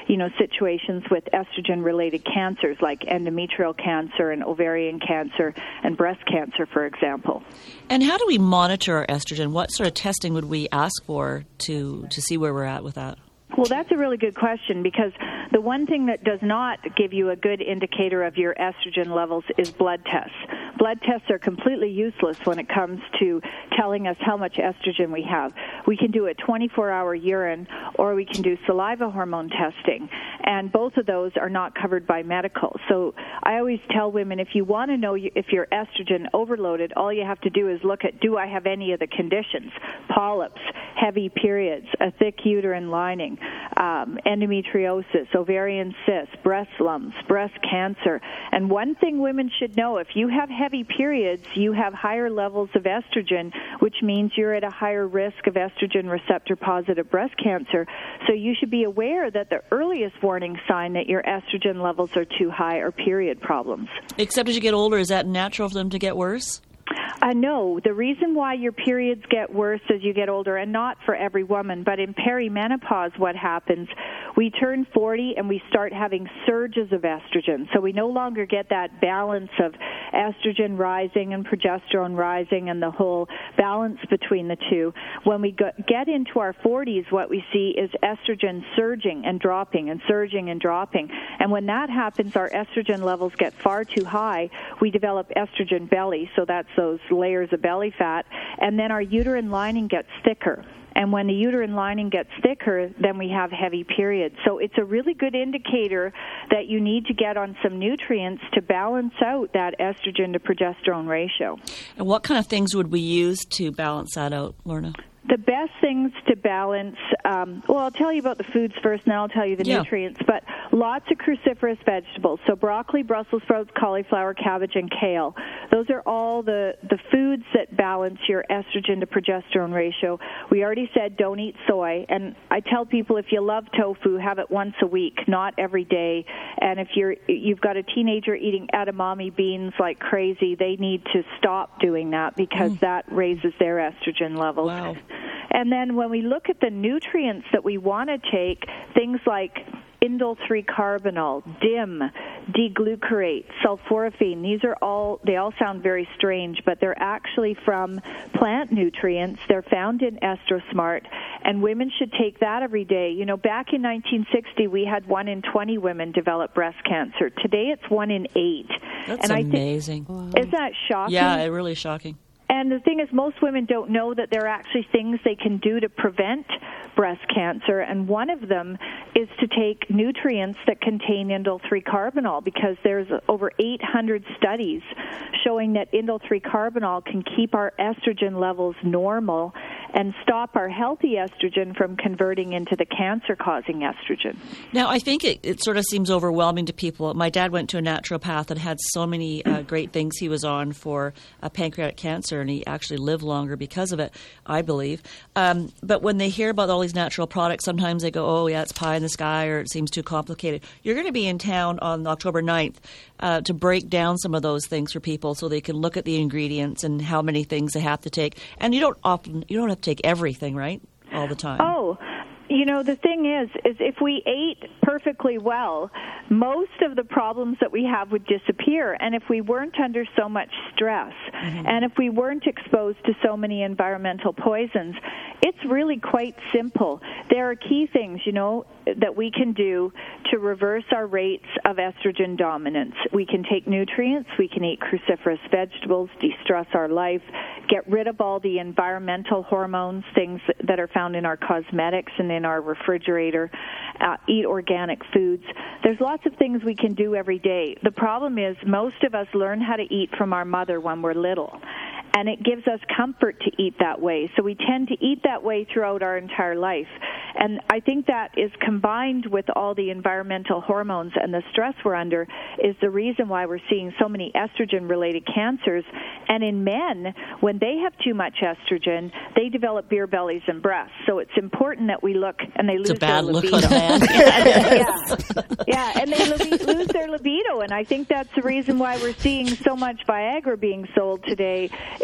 you know, situations with estrogen-related cancers like endometrial cancer and ovarian cancer and breast cancer, for example. And how do we monitor our estrogen? What sort of testing would we ask for to, to see where we're at with that? Well, that's a really good question, because the one thing that does not give you a good indicator of your estrogen levels is blood tests. Blood tests are completely useless when it comes to telling us how much estrogen we have. We can do a twenty-four hour urine, or we can do saliva hormone testing, and both of those are not covered by medical. So I always tell women, if you want to know if you're estrogen overloaded, all you have to do is look at, do I have any of the conditions? Polyps, heavy periods, a thick uterine lining, um, endometriosis, ovarian cysts, breast lumps, breast cancer. And one thing women should know, if you have heavy periods, you have higher levels of estrogen, which means you're at a higher risk of estrogen receptor-positive breast cancer. So you should be aware that the earliest warning sign that your estrogen levels are too high are period problems. Except as you get older, is that natural for them to get worse? Uh, no. The reason why your periods get worse as you get older, and not for every woman, but in perimenopause what happens, we turn forty and we start having surges of estrogen. So we no longer get that balance of estrogen rising and progesterone rising and the whole balance between the two. When we go, get into our forties, what we see is estrogen surging and dropping and surging and dropping. And when that happens, our estrogen levels get far too high. We develop estrogen belly, so that's those layers of belly fat, and then our uterine lining gets thicker. And when the uterine lining gets thicker, then we have heavy periods. So it's a really good indicator that you need to get on some nutrients to balance out that estrogen to progesterone ratio. And what kind of things would we use to balance that out, Lorna? The best things to balance, um, well, I'll tell you about the foods first, and then I'll tell you the yeah. nutrients, but lots of cruciferous vegetables. So broccoli, Brussels sprouts, cauliflower, cabbage, and kale. Those are all the, the foods that balance your estrogen to progesterone ratio. We already said don't eat soy, and I tell people if you love tofu, have it once a week, not every day. And if you're, you've got a teenager eating edamame beans like crazy, they need to stop doing that because mm. that raises their estrogen levels. Wow. And then when we look at the nutrients that we want to take, things like indole three carbinol, D I M, D-glucarate, sulforaphane, these are all, they all sound very strange, but they're actually from plant nutrients. They're found in EstroSmart, and women should take that every day. You know, back in nineteen sixty, we had one in twenty women develop breast cancer. Today, it's one in eight. That's and amazing. I think, wow. Isn't that shocking? Yeah, it really shocking. And the thing is, most women don't know that there are actually things they can do to prevent breast cancer, and one of them is to take nutrients that contain indole three carbinol, because there's over eight hundred studies showing that indole three carbinol can keep our estrogen levels normal and stop our healthy estrogen from converting into the cancer-causing estrogen. Now, I think it, it sort of seems overwhelming to people. My dad went to a naturopath and had so many uh, great things he was on for uh, pancreatic cancer, and he actually lived longer because of it, I believe. Um, but when they hear about all these natural products, sometimes they go, oh, yeah, it's pie in the sky, or it seems too complicated. You're going to be in town on October ninth uh, to break down some of those things for people so they can look at the ingredients and how many things they have to take. And you don't often, you don't have to take everything, right, all the time. Oh, you know, the thing is, is if we ate perfectly well, most of the problems that we have would disappear. And if we weren't under so much stress, mm-hmm. and if we weren't exposed to so many environmental poisons, it's really quite simple. There are key things, you know, that we can do to reverse our rates of estrogen dominance. We can take nutrients, we can eat cruciferous vegetables, de-stress our life, get rid of all the environmental hormones, things that are found in our cosmetics and in our refrigerator, uh, eat organic foods. There's lots of things we can do every day. The problem is most of us learn how to eat from our mother when we're little, and it gives us comfort to eat that way. So we tend to eat that way throughout our entire life. And I think that is combined with all the environmental hormones and the stress we're under is the reason why we're seeing so many estrogen-related cancers. And in men, when they have too much estrogen, they develop beer bellies and breasts. So it's important that we look, and they lose it's a bad their libido. Look on a man. yeah. yeah, and they lo- lose their libido. And I think that's the reason why we're seeing so much Viagra being sold today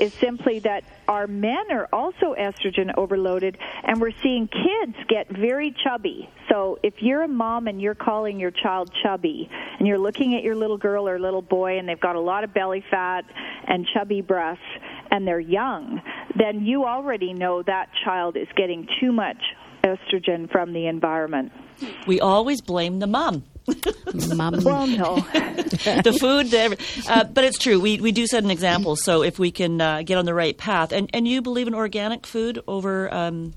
is simply that our men are also estrogen overloaded, and we're seeing kids get very chubby. So if you're a mom and you're calling your child chubby, and you're looking at your little girl or little boy and they've got a lot of belly fat and chubby breasts, and they're young, then you already know that child is getting too much estrogen from the environment. We always blame the mom. Mom. Well, no. The food, the, uh, but it's true. We we do set an example. So if we can uh, get on the right path, and and you believe in organic food over um,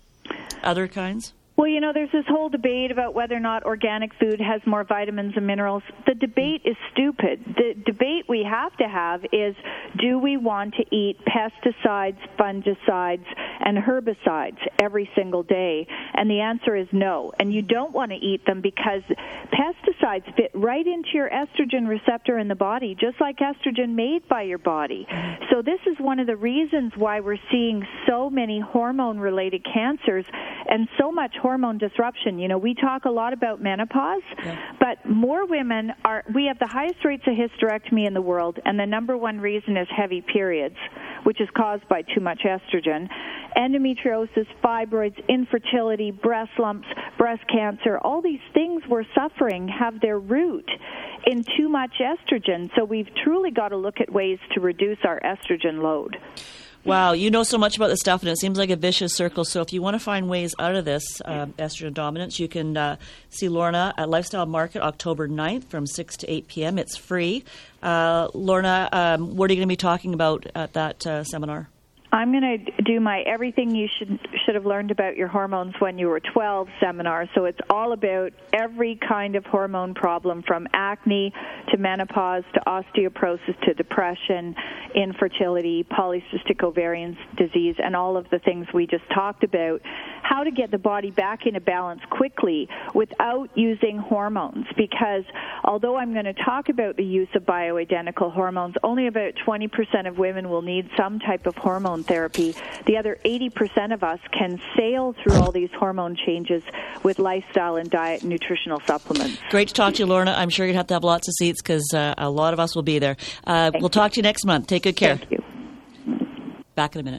other kinds? Well, you know, there's this whole debate about whether or not organic food has more vitamins and minerals. The debate is stupid. The debate we have to have is, do we want to eat pesticides, fungicides, and herbicides every single day? And the answer is no. And you don't want to eat them because pesticides fit right into your estrogen receptor in the body, just like estrogen made by your body. So this is one of the reasons why we're seeing so many hormone-related cancers and so much hormone disruption. You know, we talk a lot about menopause, yeah. but more women are, we have the highest rates of hysterectomy in the world, and the number one reason is heavy periods, which is caused by too much estrogen. Endometriosis, fibroids, infertility, breast lumps, breast cancer, all these things we're suffering have their root in too much estrogen. So we've truly got to look at ways to reduce our estrogen load. Wow, you know so much about this stuff, and it seems like a vicious circle. So if you want to find ways out of this uh, estrogen dominance, you can uh, see Lorna at Lifestyle Market October ninth from six to eight p.m. It's free. Uh, Lorna, um, what are you going to be talking about at that uh, seminar? I'm going to do my Everything You Should should have learned about your hormones when you were twelve seminar. So it's all about every kind of hormone problem, from acne to menopause to osteoporosis to depression, infertility, polycystic ovarian disease, and all of the things we just talked about. How to get the body back into balance quickly without using hormones. Because although I'm going to talk about the use of bioidentical hormones, only about twenty percent of women will need some type of hormone therapy. The other eighty percent of us can sail through all these hormone changes with lifestyle and diet and nutritional supplements. Great to talk to you, Lorna. I'm sure you're going to have to have lots of seats because uh, a lot of us will be there. Uh, we'll you. talk to you next month. Take good care. Thank you. Back in a minute.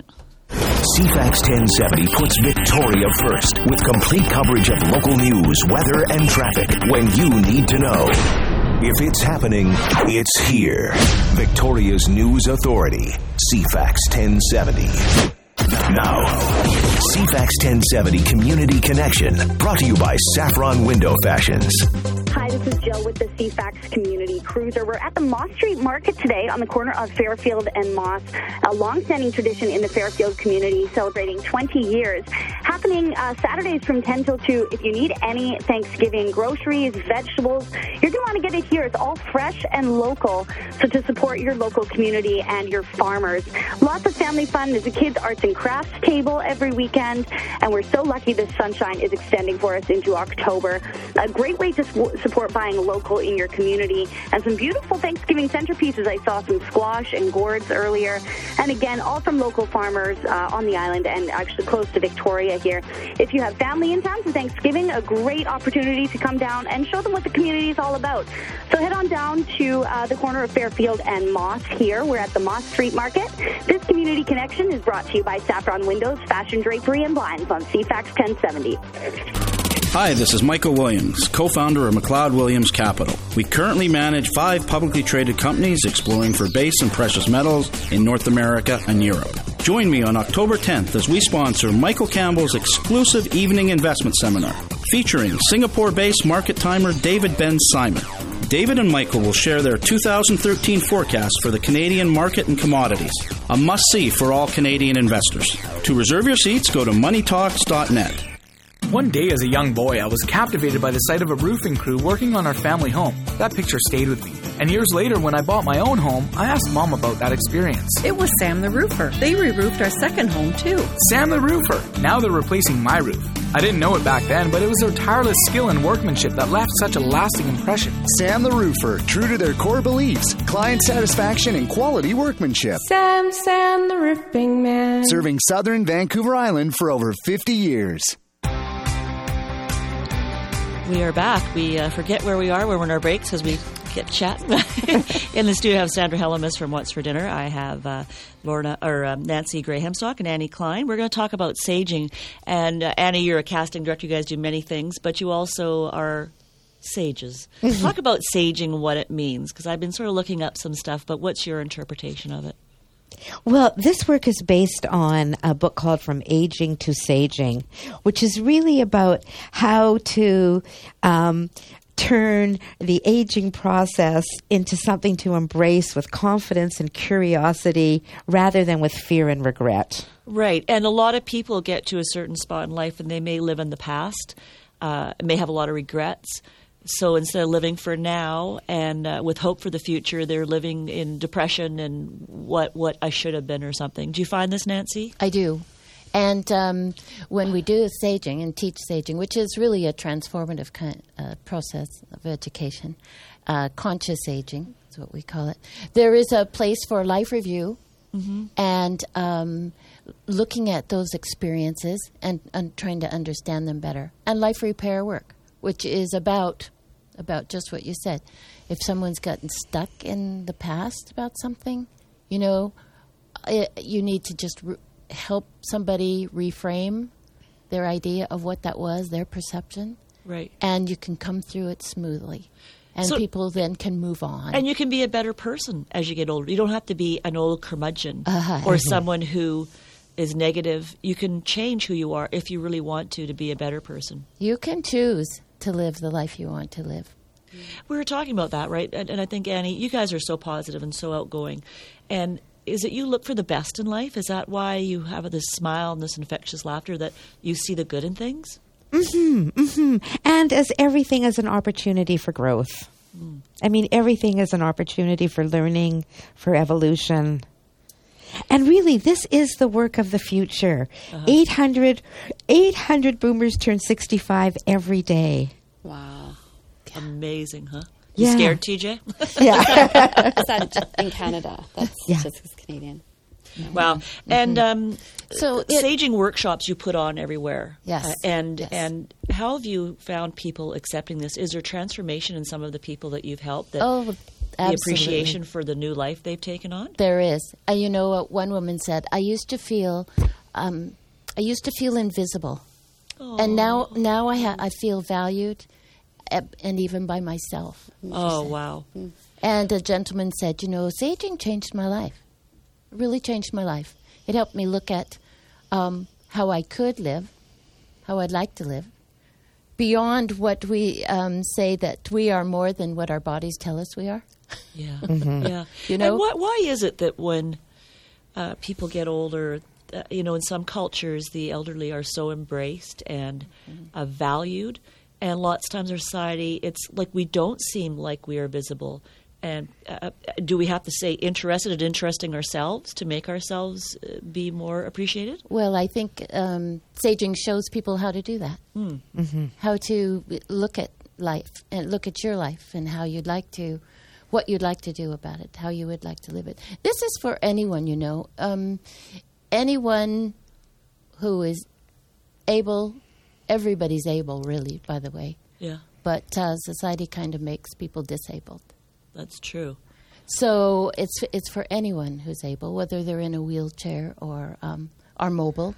C FAX ten seventy puts Victoria first with complete coverage of local news, weather, and traffic when you need to know. If it's happening, it's here. Victoria's News Authority, C FAX ten seventy. Now, C FAX ten seventy Community Connection, brought to you by Saffron Window Fashions. Hi, this is Jill with the C FAX Community Cruiser. We're at the Moss Street Market today on the corner of Fairfield and Moss, a long-standing tradition in the Fairfield community, celebrating twenty years. Happening uh, Saturdays from ten till two. If you need any Thanksgiving groceries, vegetables, you're going to want to get it here. It's all fresh and local, so to support your local community and your farmers. Lots of family fun. There's a kids' arts and crafts table every weekend, and we're so lucky this sunshine is extending for us into October. A great way to support buying local in your community, and some beautiful Thanksgiving centerpieces. I saw some squash and gourds earlier, and again, all from local farmers uh, on the island and actually close to Victoria here. If you have family in town for Thanksgiving, a great opportunity to come down and show them what the community is all about. So head on down to uh, the corner of Fairfield and Moss here. We're at the Moss Street Market. This Community Connection is brought to you by Saffron Windows, Fashion Drapery, and Blinds on C FAX ten seventy. Hi, this is Michael Williams, co-founder of McLeod Williams Capital. We currently manage five publicly traded companies exploring for base and precious metals in North America and Europe. Join me on October tenth as we sponsor Michael Campbell's exclusive evening investment seminar featuring Singapore-based market timer David Ben Simon. David and Michael will share their two thousand thirteen forecast for the Canadian market and commodities, a must-see for all Canadian investors. To reserve your seats, go to money talks dot net. One day as a young boy, I was captivated by the sight of a roofing crew working on our family home. That picture stayed with me. And years later, when I bought my own home, I asked Mom about that experience. It was Sam the Roofer. They re-roofed our second home, too. Sam the Roofer. Now they're replacing my roof. I didn't know it back then, but it was their tireless skill and workmanship that left such a lasting impression. Sam the Roofer, true to their core beliefs, client satisfaction, and quality workmanship. Sam, Sam the Roofing Man. Serving southern Vancouver Island for over fifty years. We are back. We uh, forget where we are when we're in our breaks because we get chatting. In the studio, I have Sandra Hellemis from What's for Dinner. I have uh, Lorna or um, Nancy Grahamstock and Annie Klein. We're going to talk about saging. And uh, Annie, you're a casting director. You guys do many things, but you also are sages. Mm-hmm. Talk about saging, what it means, because I've been sort of looking up some stuff. But what's your interpretation of it? Well, this work is based on a book called From Aging to Saging, which is really about how to um, turn the aging process into something to embrace with confidence and curiosity rather than with fear and regret. Right. And a lot of people get to a certain spot in life and they may live in the past, uh, may have a lot of regrets. So instead of living for now and uh, with hope for the future, they're living in depression and what what I should have been or something. Do you find this, Nancy? I do. And um, when we do saging and teach saging, which is really a transformative kind, uh, process of education, uh, conscious aging is what we call it, there is a place for life review mm-hmm. and um, looking at those experiences and, and trying to understand them better. And life repair work, which is about... about just what you said. If someone's gotten stuck in the past about something, you know, it, you need to just re- help somebody reframe their idea of what that was, their perception. Right. And you can come through it smoothly. And so, people then can move on. And you can be a better person as you get older. You don't have to be an old curmudgeon uh-huh. or someone who is negative. You can change who you are if you really want to, to be a better person. You can choose to live the life you want to live. We were talking about that, right? And, and I think, Annie, you guys are so positive and so outgoing. And is it you look for the best in life? Is that why you have this smile and this infectious laughter, that you see the good in things? Mm-hmm, mm-hmm. And as everything is an opportunity for growth. Mm. I mean, everything is an opportunity for learning, for evolution. And really, this is the work of the future. Uh-huh. eight hundred, eight hundred boomers turn sixty-five every day. Wow. Amazing, huh? You yeah. scared, T J? Yeah. Is that in Canada? That's yeah. just Canadian. Yeah. Wow. Mm-hmm. And um, so it, saging workshops you put on everywhere. Yes. Uh, and yes. and how have you found people accepting this? Is there transformation in some of the people that you've helped? That oh, absolutely. The appreciation for the new life they've taken on? There is. Uh, you know what one woman said? I used to feel, um, I used to feel invisible, oh. and now now I ha- I feel valued, and even by myself. Oh wow! And a gentleman said, you know, saging changed my life. It really changed my life. It helped me look at um, how I could live, how I'd like to live, beyond what we um, say that we are more than what our bodies tell us we are. Yeah, mm-hmm. yeah. You know, and why, why is it that when uh, people get older, uh, you know, in some cultures, the elderly are so embraced and mm-hmm. uh, valued, and lots of times in society, it's like we don't seem like we are visible. And uh, do we have to say interested and interesting ourselves to make ourselves uh, be more appreciated? Well, I think um, saging shows people how to do that. Mm. Mm-hmm. How to look at life and look at your life and how you'd like to, what you'd like to do about it, how you would like to live it. This is for anyone, you know. Um, anyone who is able, everybody's able, really, by the way. Yeah. But uh, society kind of makes people disabled. That's true. So it's it's for anyone who's able, whether they're in a wheelchair or um, are mobile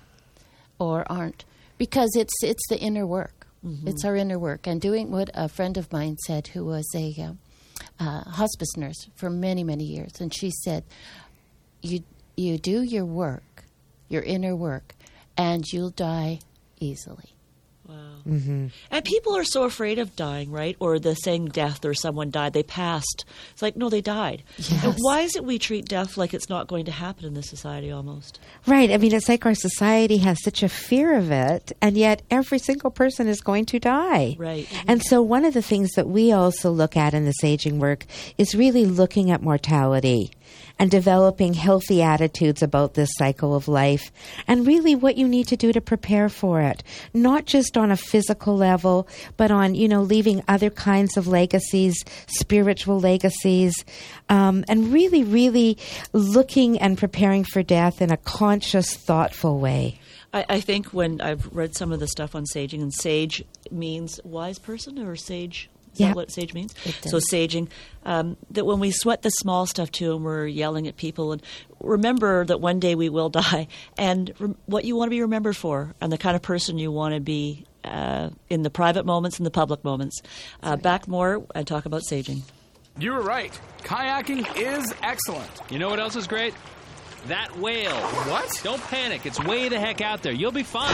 or aren't, because it's it's the inner work. Mm-hmm. It's our inner work. And doing what a friend of mine said, who was a uh, uh, hospice nurse for many, many years, and she said, you you do your work, your inner work, and you'll die easily. Wow. Mm-hmm. And people are so afraid of dying, right? Or the saying death or someone died, they passed. It's like, no, they died. Yes. And why is it we treat death like it's not going to happen in this society almost? Right. I mean, it's like our society has such a fear of it, and yet every single person is going to die. Right. And so one of the things that we also look at in this aging work is really looking at mortality and developing healthy attitudes about this cycle of life, and really what you need to do to prepare for it, not just on a physical level, but on, you know, leaving other kinds of legacies, spiritual legacies, um, and really, really looking and preparing for death in a conscious, thoughtful way. I, I think when I've read some of the stuff on saging, and sage means wise person or sage. Is Yeah. that what sage means? So saging, um, that when we sweat the small stuff too and we're yelling at people, and remember that one day we will die, and rem- what you want to be remembered for, and the kind of person you want to be uh, in the private moments and the public moments. Uh, back more and talk about saging. You were right. Kayaking is excellent. You know what else is great? That whale. What? Don't panic. It's way the heck out there. You'll be fine.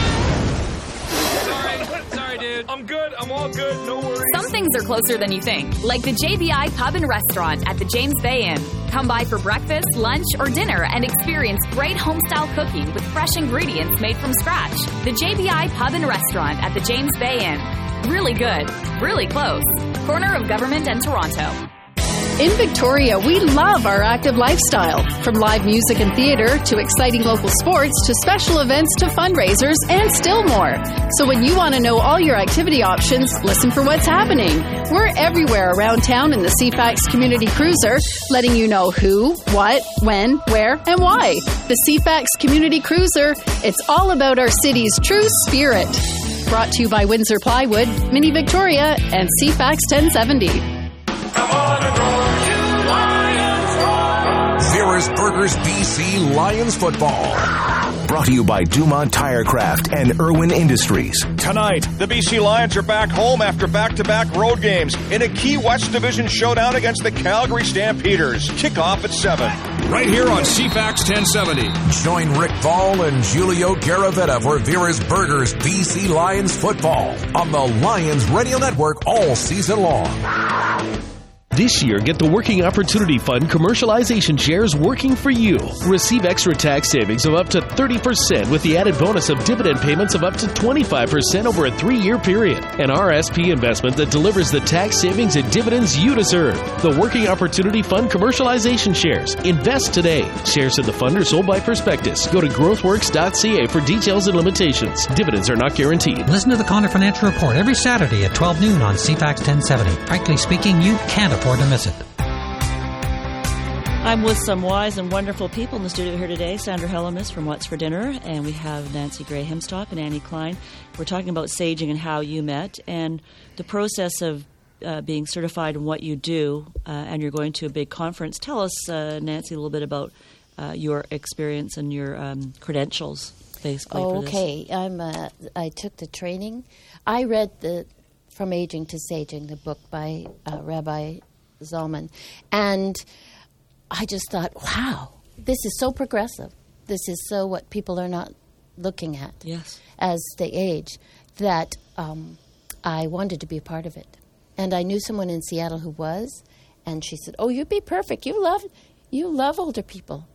Sorry. Sorry, dude. I'm good. I'm all good. No worries. Some things are closer than you think, like the J B I Pub and Restaurant at the James Bay Inn. Come by for breakfast, lunch, or dinner and experience great home-style cooking with fresh ingredients made from scratch. The J B I Pub and Restaurant at the James Bay Inn. Really good. Really close. Corner of Government and Toronto. In Victoria, we love our active lifestyle. From live music and theater to exciting local sports to special events to fundraisers and still more. So when you want to know all your activity options, listen for what's happening. We're everywhere around town in the C FAX Community Cruiser, letting you know who, what, when, where, and why. The C FAX Community Cruiser, it's all about our city's true spirit. Brought to you by Windsor Plywood, Mini Victoria, and C FAX ten seventy. Vera's Burgers B C Lions football. Brought to you by Dumont Tirecraft and Irwin Industries. Tonight, the B C Lions are back home after back-to-back road games in a key West Division showdown against the Calgary Stampeders. Kickoff at seven. Right here on C FAX ten seventy. Join Rick Ball and Julio Garavetta for Vera's Burgers B C Lions football on the Lions Radio Network all season long. This year, get the Working Opportunity Fund commercialization shares working for you. Receive extra tax savings of up to thirty percent with the added bonus of dividend payments of up to twenty-five percent over a three-year period. An R S P investment that delivers the tax savings and dividends you deserve. The Working Opportunity Fund commercialization shares. Invest today. Shares in the fund are sold by prospectus. Go to growthworks dot c a for details and limitations. Dividends are not guaranteed. Listen to the Connor Financial Report every Saturday at twelve noon on C FAX ten seventy. Frankly speaking, you can't afford to miss it. I'm with some wise and wonderful people in the studio here today. Sandra Hellemis from What's for Dinner, and we have Nancy Gray Himstock and Annie Klein. We're talking about saging and how you met and the process of uh, being certified in what you do, uh, and you're going to a big conference. Tell us, uh, Nancy, a little bit about uh, your experience and your um, credentials, basically. Oh, for this. okay. I'm. Uh, I took the training. I read the From Aging to Saging, the book by uh, Rabbi Zalman, and I just thought, wow, this is so progressive. This is so what people are not looking at yes. as they age, that um, I wanted to be a part of it. And I knew someone in Seattle who was, and she said, oh, you'd be perfect. You love you love older people.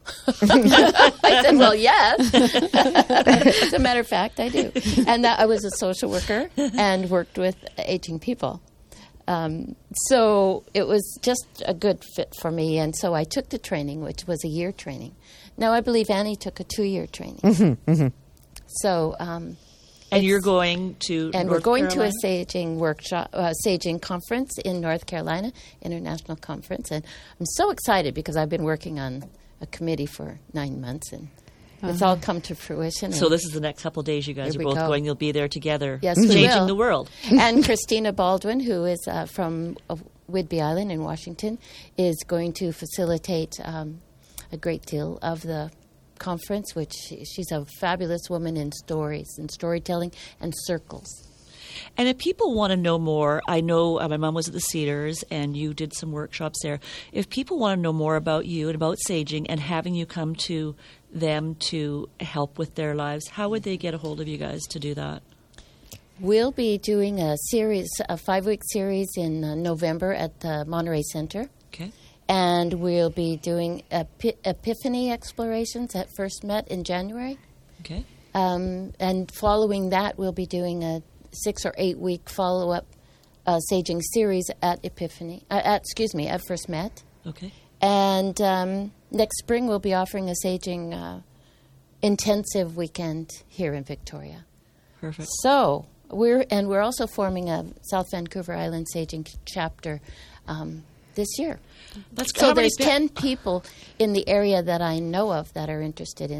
I said, well, yes. As a matter of fact, I do. And that, I was a social worker and worked with aging people. Um, so it was just a good fit for me, and so I took the training, which was a year training. Now, I believe Annie took a two-year training. Mm-hmm, mm-hmm. So, um, and you're going to and North we're going Carolina? to a saging workshop, uh, saging conference in North Carolina, international conference, and I'm so excited because I've been working on a committee for nine months and. Uh-huh. It's all come to fruition. So this is the next couple of days you guys are both go. going. You'll be there together, yes, changing will. the world. And Christina Baldwin, who is uh, from uh, Whidbey Island in Washington, is going to facilitate um, a great deal of the conference, which she, she's a fabulous woman in stories and storytelling and circles. And if people want to know more, I know uh, my mom was at the Cedars and you did some workshops there. If people want to know more about you and about saging and having you come to them to help with their lives, how would they get a hold of you guys to do that? We'll be doing a series, a five-week series in uh, November at the Monterey Center. Okay. And we'll be doing Epi- Epiphany Explorations at First Met in January. Okay. Um, and following that, we'll be doing a six or eight week follow-up uh, saging series at Epiphany, uh, at, excuse me, at First Met. Okay. And um, next spring, we'll be offering a saging uh, intensive weekend here in Victoria. Perfect. So we're and we're also forming a South Vancouver Island saging chapter um, this year. That's so how many there's pe- ten people in the area that I know of that are interested in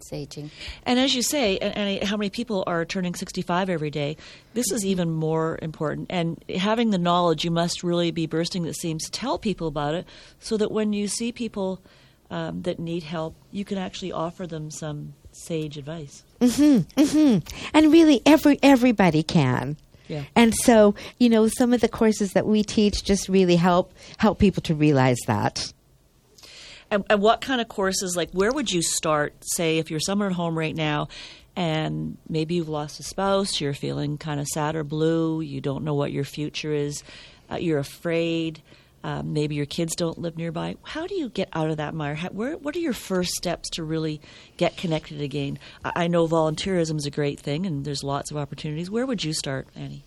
saging. And as you say, and, and how many people are turning sixty-five every day, this is even more important. And having the knowledge, you must really be bursting at the seams to tell people about it so that when you see people um, that need help, you can actually offer them some sage advice. Mm-hmm, mm-hmm. And really, every everybody can. Yeah. And so, you know, some of the courses that we teach just really help help people to realize that. And, and what kind of courses, like where would you start, say, if you're somewhere at home right now and maybe you've lost a spouse, you're feeling kind of sad or blue, you don't know what your future is, uh, you're afraid, um, maybe your kids don't live nearby. How do you get out of that mire? How, where, what are your first steps to really get connected again? I, I know volunteerism is a great thing and there's lots of opportunities. Where would you start, Annie?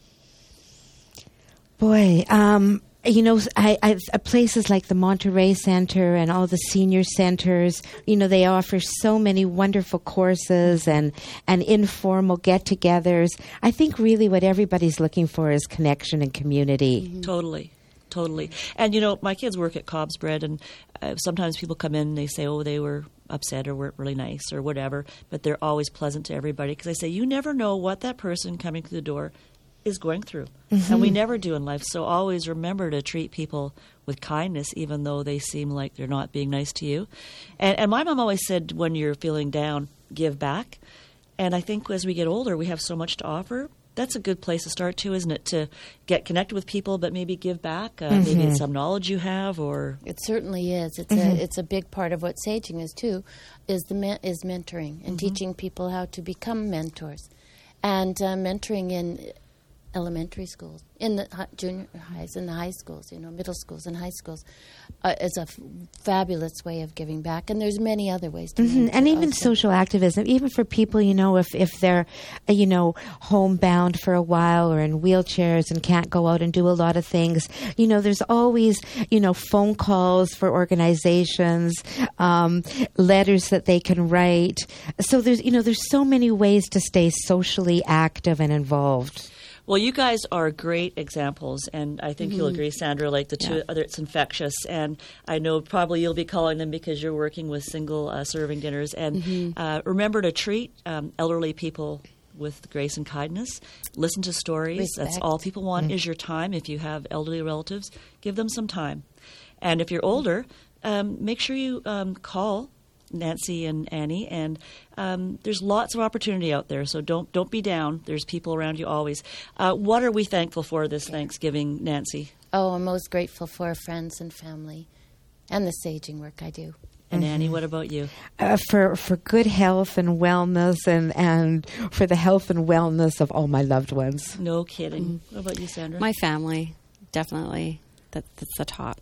Boy, um... You know, I, I, places like the Monterey Center and all the senior centers, you know, they offer so many wonderful courses and, and informal get-togethers. I think really what everybody's looking for is connection and community. Mm-hmm. Totally. Totally. And, you know, my kids work at Cobb's Bread, and uh, sometimes people come in and they say, oh, they were upset or weren't really nice or whatever, but they're always pleasant to everybody because I say, you never know what that person coming through the door is going through. Mm-hmm. And we never do in life. So always remember to treat people with kindness, even though they seem like they're not being nice to you. And, and my mom always said, when you're feeling down, give back. And I think as we get older, we have so much to offer. That's a good place to start, too, isn't it? To get connected with people, but maybe give back. Uh, mm-hmm. Maybe it's some knowledge you have, or it certainly is. It's mm-hmm. a it's a big part of what saging is too, is the me- is mentoring and mm-hmm. teaching people how to become mentors, and uh, mentoring in elementary schools, in the hi- junior highs, in the high schools, you know, middle schools and high schools, uh, is a f- fabulous way of giving back. And there's many other ways to mm-hmm. And even also. social activism, even for people, you know, if, if they're, uh, you know, homebound for a while or in wheelchairs and can't go out and do a lot of things, you know, there's always, you know, phone calls for organizations, um, letters that they can write. So there's, you know, there's so many ways to stay socially active and involved. Well, you guys are great examples, and I think mm-hmm. you'll agree, Sandra, like the two, yeah. other, it's infectious, and I know probably you'll be calling them because you're working with single uh, serving dinners. And mm-hmm. uh, remember to treat um, elderly people with grace and kindness. Listen to stories. Respect. That's all people want mm-hmm. is your time. If you have elderly relatives, give them some time. And if you're older, um, make sure you um, call Nancy and Annie, and um, there's lots of opportunity out there, so don't don't be down. There's people around you always. Uh, what are we thankful for this Thanksgiving, Nancy? Oh, I'm most grateful for friends and family and the saging work I do. And mm-hmm. Annie, what about you? Uh, for for good health and wellness, and, and for the health and wellness of all my loved ones. No kidding. Mm-hmm. What about you, Sandra? My family, definitely. That, that's the top.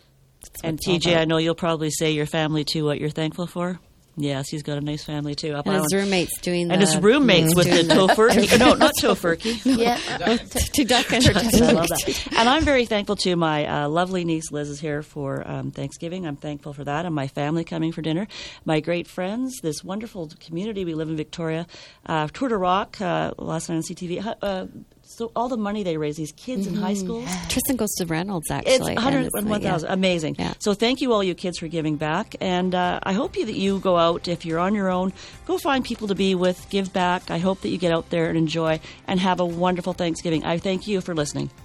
And T J, I know you'll probably say your family too, what you're thankful for. Yes, he's got a nice family too. Up and island. his roommates doing and the... his roommates with the tofurkey. No, not tofurkey. Yeah. Turducken. I love that. And I'm very thankful too. My uh, lovely niece Liz is here for um, Thanksgiving. I'm thankful for that. And my family coming for dinner. My great friends, this wonderful community. We live in Victoria. Uh, Tour de Rock, uh, last night on C T V. Uh, So all the money they raise, these kids mm-hmm. in high schools. Tristan goes to Reynolds, actually. It's one hundred one thousand. Yeah. Amazing. Yeah. So thank you all you kids for giving back. And uh, I hope you, that you go out, if you're on your own, go find people to be with, give back. I hope that you get out there and enjoy and have a wonderful Thanksgiving. I thank you for listening.